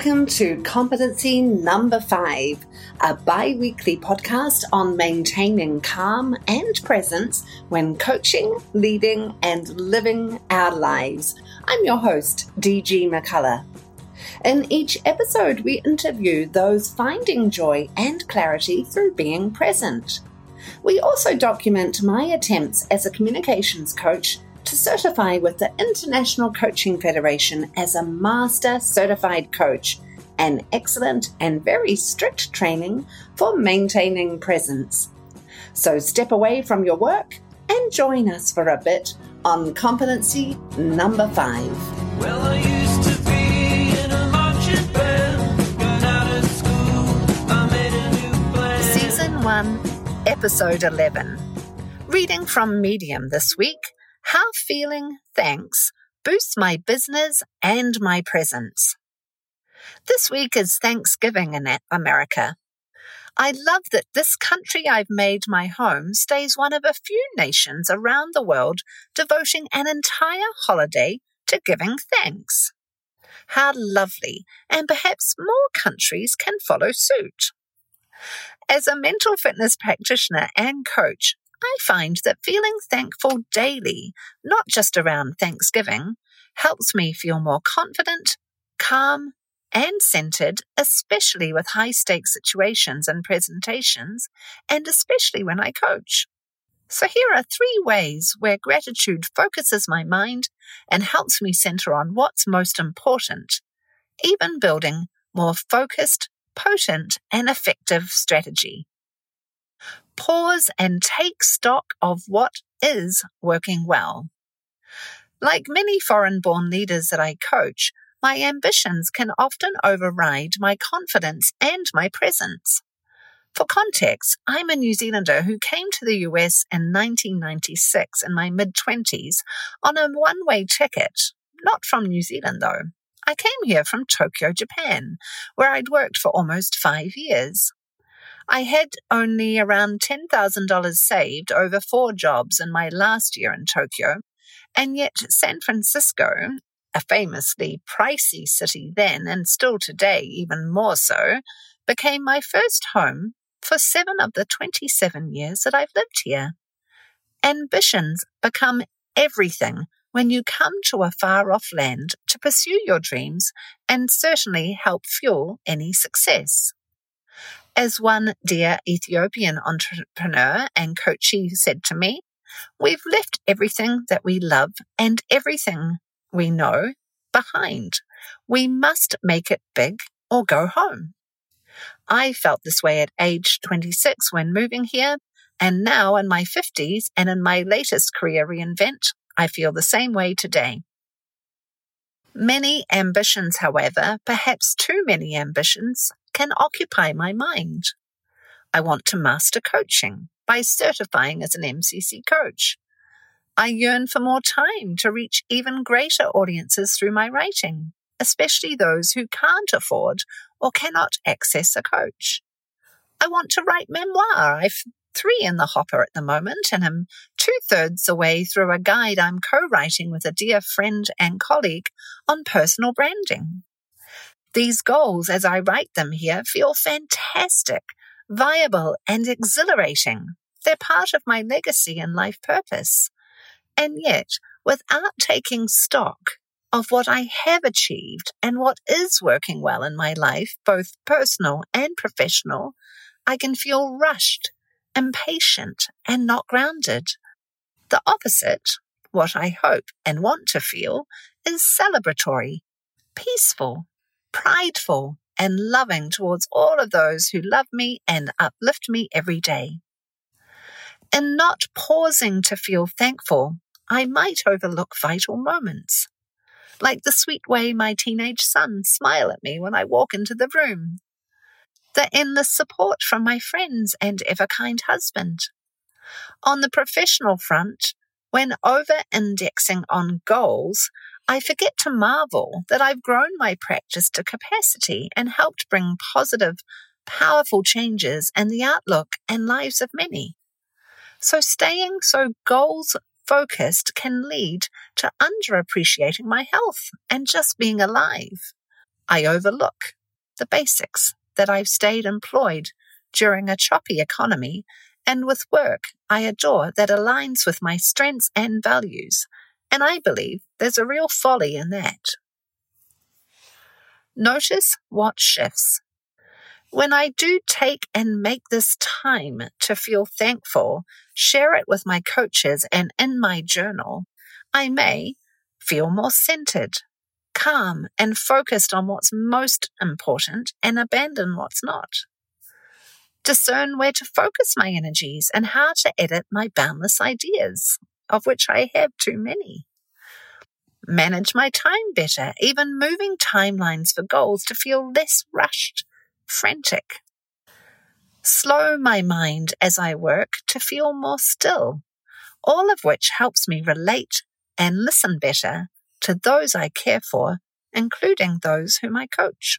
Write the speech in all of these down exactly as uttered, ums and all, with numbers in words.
Welcome to Competency Number Five, a bi-weekly podcast on maintaining calm and presence when coaching, leading, and living our lives. I'm your host, D G McCullough. In each episode, we interview those finding joy and clarity through being present. We also document my attempts as a communications coach to certify with the International Coaching Federation as a Master Certified Coach, an excellent and very strict training for maintaining presence. So step away from your work and join us for a bit on Competency Number Five. Well, I used to be in a marching band, got out of school, I made a new plan. Season one, Episode eleven. Reading from Medium this week. How feeling thanks boosts my business and my presence. This week is Thanksgiving in America. I love that this country I've made my home stays one of a few nations around the world devoting an entire holiday to giving thanks. How lovely, and perhaps more countries can follow suit. As a mental fitness practitioner and coach, I find that feeling thankful daily, not just around Thanksgiving, helps me feel more confident, calm, and centered, especially with high-stakes situations and presentations, and especially when I coach. So here are three ways where gratitude focuses my mind and helps me center on what's most important, even building more focused, potent, and effective strategy. Pause and take stock of what is working well. Like many foreign-born leaders that I coach, my ambitions can often override my confidence and my presence. For context, I'm a New Zealander who came to the U S in nineteen ninety-six in my mid-twenties on a one-way ticket, not from New Zealand though. I came here from Tokyo, Japan, where I'd worked for almost five years. I had only around ten thousand dollars saved over four jobs in my last year in Tokyo, and yet San Francisco, a famously pricey city then and still today even more so, became my first home for seven of the twenty-seven years that I've lived here. Ambitions become everything when you come to a far-off land to pursue your dreams and certainly help fuel any success. As one dear Ethiopian entrepreneur and coachee said to me, we've left everything that we love and everything we know behind. We must make it big or go home. I felt this way at age twenty-six when moving here, and now in my fifties and in my latest career reinvent, I feel the same way today. Many ambitions, however, perhaps too many ambitions, can occupy my mind. I want to master coaching by certifying as an M C C coach. I yearn for more time to reach even greater audiences through my writing, especially those who can't afford or cannot access a coach. I want to write memoir. I've three in the hopper at the moment, and I'm two-thirds the way through a guide I'm co-writing with a dear friend and colleague on personal branding. These goals, as I write them here, feel fantastic, viable, and exhilarating. They're part of my legacy and life purpose. And yet, without taking stock of what I have achieved and what is working well in my life, both personal and professional, I can feel rushed, impatient, and not grounded. The opposite, what I hope and want to feel, is celebratory, peaceful, prideful, and loving towards all of those who love me and uplift me every day. In not pausing to feel thankful, I might overlook vital moments, like the sweet way my teenage sons smile at me when I walk into the room, the endless support from my friends and ever-kind husband. On the professional front, when over-indexing on goals, I forget to marvel that I've grown my practice to capacity and helped bring positive, powerful changes in the outlook and lives of many. So staying so goals-focused can lead to underappreciating my health and just being alive. I overlook the basics that I've stayed employed during a choppy economy and with work I adore that aligns with my strengths and values, and I believe there's a real folly in that. Notice what shifts. When I do take and make this time to feel thankful, share it with my coaches and in my journal, I may feel more centered, calm, and focused on what's most important and abandon what's not. Discern where to focus my energies and how to edit my boundless ideas, of which I have too many. Manage my time better, even moving timelines for goals to feel less rushed, frantic. Slow my mind as I work to feel more still, all of which helps me relate and listen better to those I care for, including those whom I coach.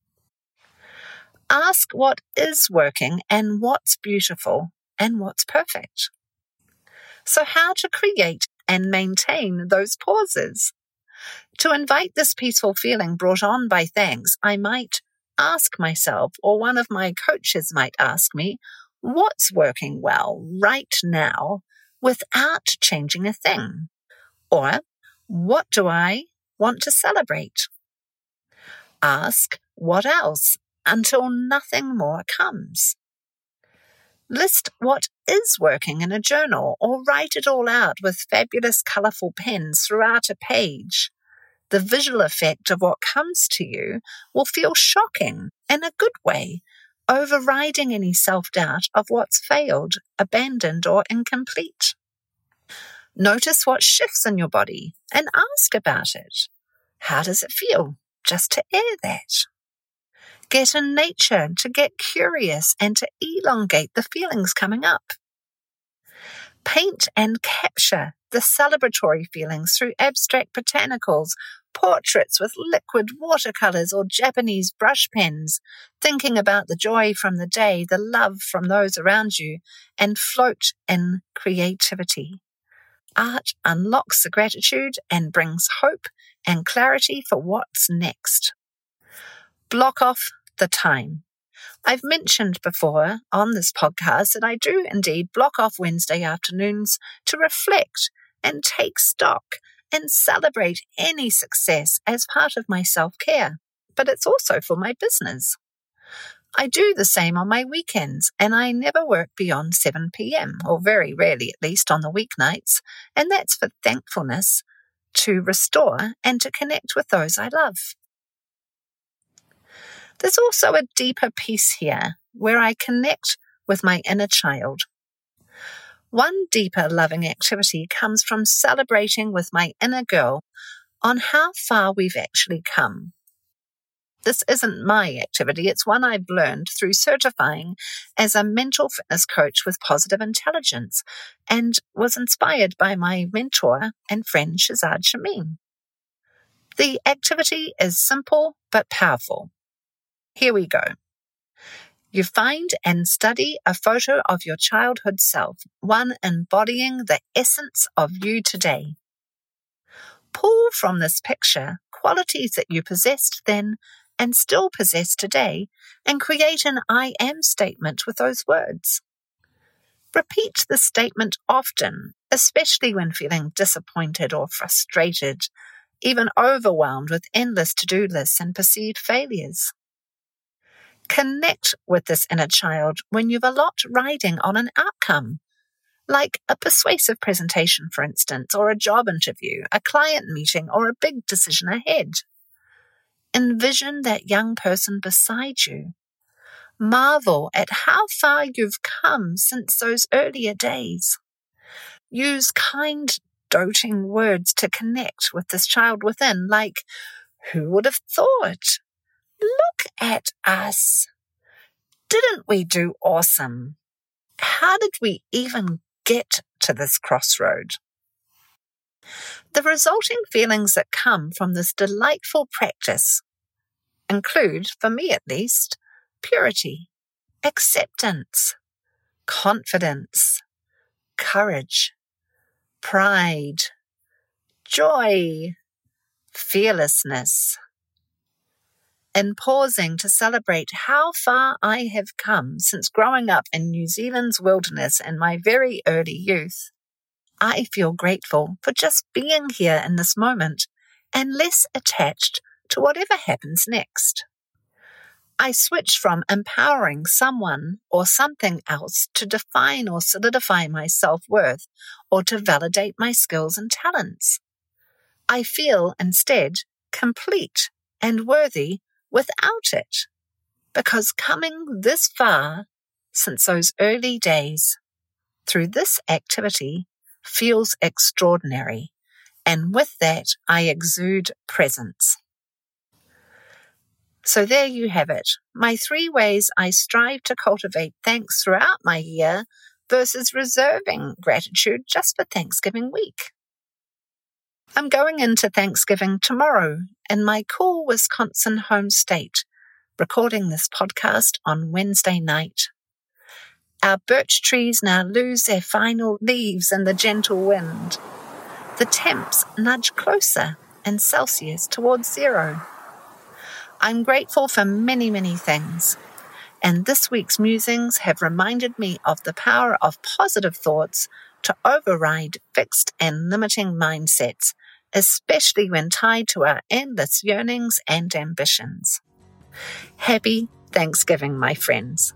Ask what is working and what's beautiful and what's perfect. So how to create and maintain those pauses? To invite this peaceful feeling brought on by thanks, I might ask myself, or one of my coaches might ask me, what's working well right now without changing a thing? Or what do I want to celebrate? Ask what else until nothing more comes. List what is working in a journal or write it all out with fabulous colourful pens throughout a page. The visual effect of what comes to you will feel shocking in a good way, overriding any self-doubt of what's failed, abandoned, or incomplete. Notice what shifts in your body and ask about it. How does it feel just to air that? Get in nature to get curious and to elongate the feelings coming up. Paint and capture the celebratory feelings through abstract botanicals, portraits with liquid watercolors or Japanese brush pens, thinking about the joy from the day, the love from those around you, and float in creativity. Art unlocks the gratitude and brings hope and clarity for what's next. Block off the time. I've mentioned before on this podcast that I do indeed block off Wednesday afternoons to reflect and take stock and celebrate any success as part of my self-care, but it's also for my business. I do the same on my weekends, and I never work beyond seven p.m, or very rarely at least on the weeknights, and that's for thankfulness, to restore and to connect with those I love. There's also a deeper piece here where I connect with my inner child. One deeper loving activity comes from celebrating with my inner girl on how far we've actually come. This isn't my activity, it's one I've learned through certifying as a mental fitness coach with positive intelligence and was inspired by my mentor and friend Shazad Shamin. The activity is simple but powerful. Here we go. You find and study a photo of your childhood self, one embodying the essence of you today. Pull from this picture qualities that you possessed then and still possess today, and create an I am statement with those words. Repeat the statement often, especially when feeling disappointed or frustrated, even overwhelmed with endless to-do lists and perceived failures. Connect with this inner child when you've a lot riding on an outcome, like a persuasive presentation, for instance, or a job interview, a client meeting, or a big decision ahead. Envision that young person beside you. Marvel at how far you've come since those earlier days. Use kind, doting words to connect with this child within, like, who would have thought? Look at us. Didn't we do awesome? How did we even get to this crossroad? The resulting feelings that come from this delightful practice include, for me at least, purity, acceptance, confidence, courage, pride, joy, fearlessness, in pausing to celebrate how far I have come since growing up in New Zealand's wilderness in my very early youth. I feel grateful for just being here in this moment and less attached to whatever happens next. I switch from empowering someone or something else to define or solidify my self-worth or to validate my skills and talents. I feel instead complete and worthy without it, because coming this far since those early days through this activity feels extraordinary, and with that I exude presence. So there you have it, my three ways I strive to cultivate thanks throughout my year versus reserving gratitude just for Thanksgiving week. I'm going into Thanksgiving tomorrow in my cool Wisconsin home state, recording this podcast on Wednesday night. Our birch trees now lose their final leaves in the gentle wind. The temps nudge closer in Celsius towards zero. I'm grateful for many, many things, and this week's musings have reminded me of the power of positive thoughts to override fixed and limiting mindsets, especially when tied to our endless yearnings and ambitions. Happy Thanksgiving, my friends.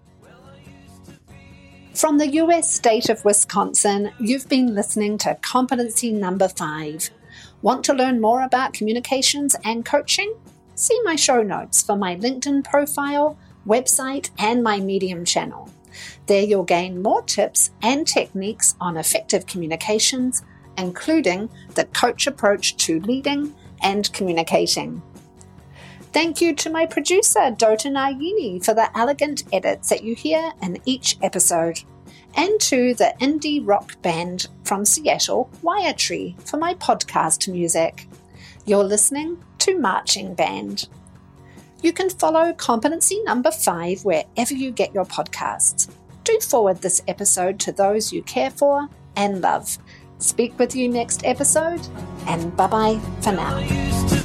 From the U S state of Wisconsin, you've been listening to Competency Number Five. Want to learn more about communications and coaching? See my show notes for my LinkedIn profile, website, and my Medium channel. There you'll gain more tips and techniques on effective communications, including the coach approach to leading and communicating. Thank you to my producer, Dota Nayini, for the elegant edits that you hear in each episode, and to the indie rock band from Seattle, Wiretree, for my podcast music. You're listening to Marching Band. You can follow Competency Number Five wherever you get your podcasts. Do forward this episode to those you care for and love. Speak with you next episode, and bye-bye for now.